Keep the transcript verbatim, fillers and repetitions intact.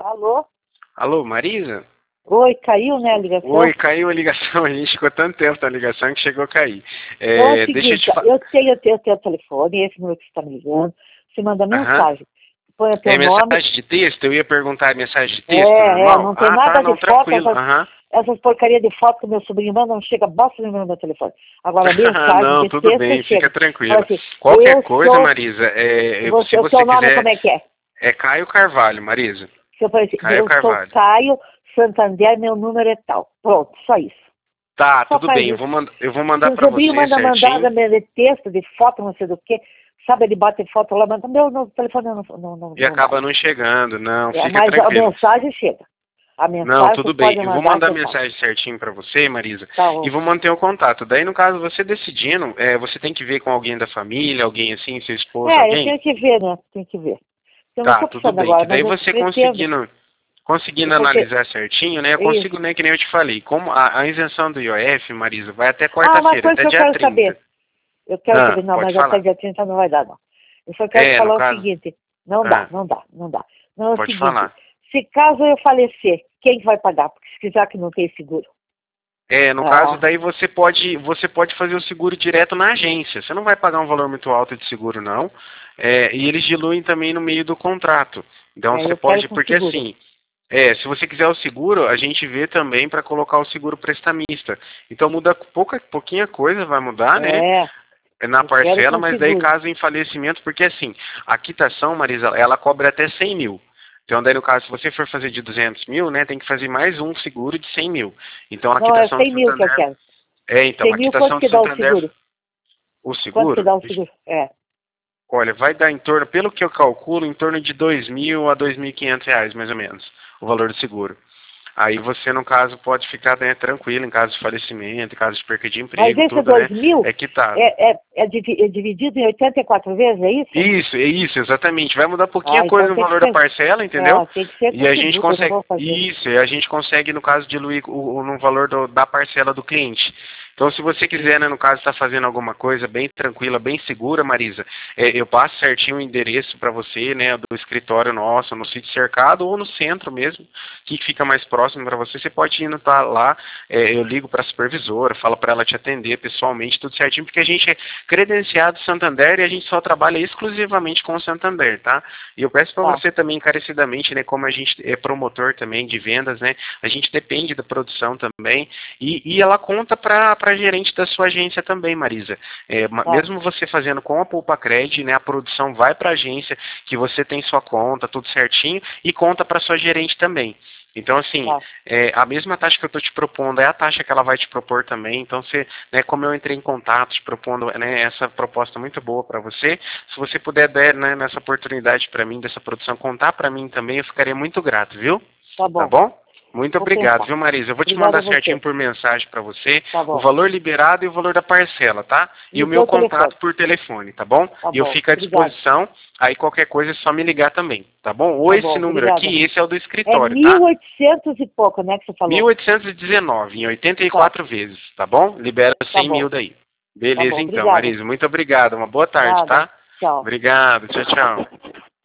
Alô? Alô, Marisa? Oi, caiu, né, a ligação? Oi, caiu a ligação. A gente ficou tanto tempo na ligação que chegou a cair. É, Então é o deixa eu seguinte, te falar. eu tenho o teu, teu telefone, esse número que você está me ligando, você manda mensagem, põe o teu É nome. mensagem de texto? Eu ia perguntar mensagem de É, texto é, normal? não tem Ah, nada tá, de não, foto, tranquilo. essas, Aham. essas porcarias de foto que meu sobrinho manda, não chega bosta nenhuma no meu telefone. Agora, Ah, mensagem não, de tudo texto bem, fica chega. Fala tranquilo. assim, Qualquer eu coisa, sou, Marisa, é, eu- se você, o você teu nome como quiser, é que é? é Caio Carvalho, Marisa. Se eu falei assim, Caio eu sou Carvalho. Caio Santander, meu número é tal. Pronto, só isso. Tá, Só tudo faz bem, eu isso. vou, mand eu vou Se mandar o pra sobrinho você manda mandada certinho. de texto, de foto, não sei do que, sabe, ele bate foto lá, mas meu no telefone não, não, não, E não acaba vai. não chegando, não, É, fica mas a tranquilo. mensagem chega. A Não, mensagem você tudo bem. pode Eu vou mandar mandar que a eu faço. mensagem certinho pra você, Marisa, Tá e bom. vou manter o contato. Daí, no caso, você decidindo, é, você tem que ver com alguém da família, alguém assim, seu esposo, É, eu alguém? tenho que ver, né? Tenho que ver. Eu não Tá, estou tudo precisando bem. Que agora, mas daí eu você pretendo. conseguindo, conseguindo Porque, analisar certinho, né? Eu isso. consigo, né, que nem eu te falei. Como a, a isenção do I O F, Marisa, vai até Ah, uma quarta-feira, coisa até que eu dia quero trinta. saber. Eu quero Ah, saber, não, pode mas até falar. dia trinta não vai dar, não. Eu só quero te É, no falar o caso. seguinte, não dá, Ah, não dá, não dá. Não, é o pode seguinte, falar. se caso eu falecer, quem vai pagar? Porque se quiser que não tem seguro. É, no caso, Ah, daí você pode, você pode fazer o seguro direto na agência. Você não vai pagar um valor muito alto de seguro, não. É, e eles diluem também no meio do contrato. Então é, você eu quero pode, com porque seguro. assim, é, se você quiser o seguro, a gente vê também para colocar o seguro prestamista. Então muda pouca, pouquinha coisa, vai mudar, né? É, Na eu quero parcela, com mas daí seguro. caso em falecimento, porque assim, a quitação, Marisa, ela cobre até cem mil. Então daí no caso, se você for fazer de duzentos mil, né, tem que fazer mais um seguro de cem mil. Então a Não, é quitação de cem mil que eu Santander quero. é, então, cem a mil, quanto quitação que de dá o Santander, seguro? o Quanto que seguro, dá o seguro? É. olha, vai dar em torno, pelo que eu calculo, em torno de dois mil a dois mil e quinhentos reais, mais ou menos, o valor do seguro. Aí você, no caso, pode ficar, né, tranquilo em caso de falecimento, em caso de perca de Mas emprego, esse tudo, dois né, mil é quitado. é, é, é, divi- é dividido em oitenta e quatro vezes, é isso? Isso, é isso, exatamente. Vai mudar pouquinha Ah, coisa então no tem que valor da ser, parcela, entendeu? é, tem que ser E com a gente seguro, eu não consegue, vou fazer. isso, e a gente consegue, no caso, diluir o, o- no valor do- da parcela do cliente. Então, se você quiser, né, no caso, estar fazendo alguma coisa bem tranquila, bem segura, Marisa, é, eu passo certinho o endereço para você, né, do escritório nosso, no sítio cercado ou no centro mesmo, que fica mais próximo para você. Você pode ir no, tá, lá, é, eu ligo para a supervisora, falo para ela te atender pessoalmente, tudo certinho, porque a gente é credenciado Santander e a gente só trabalha exclusivamente com o Santander, tá? E eu peço para Tá, você também encarecidamente, né, como a gente é promotor também de vendas, né, a gente depende da produção também, e, e ela conta para a gerente da sua agência também, Marisa. É, ma- tá, mesmo você fazendo com a Poupa Cred, né, a produção vai para a agência, que você tem sua conta, tudo certinho, e conta para sua gerente também. Então, assim, tá. é, a mesma taxa que eu estou te propondo é a taxa que ela vai te propor também. Então, você, né, como eu entrei em contato te propondo, né, essa proposta muito boa para você, se você puder dar, né, nessa oportunidade para mim, dessa produção, contar para mim também, eu ficaria muito grato, viu? Tá Tá bom, bom? Muito vou obrigado, pensar. viu, Marisa? Eu vou te Obrigada a mandar certinho você. por mensagem para você Tá o bom. valor liberado e o valor da parcela, tá? E E o o meu teu telefone? contato por telefone, tá bom? Tá E eu bom, fico à obrigada. disposição. Aí qualquer coisa é só me ligar também, tá bom? Ou Tá esse bom, número obrigada. aqui, esse é o do É escritório, mil tá? e oitocentos e pouco, né, que você mil falou? oitocentos e dezenove, em oitenta e Tá, quatro vezes, tá bom? Libera tá cem mil bom, daí. tá bom, Beleza então, obrigada. Marisa. Muito obrigado. Uma boa tarde, Nada, tá? tchau. Obrigado. Tchau, tchau.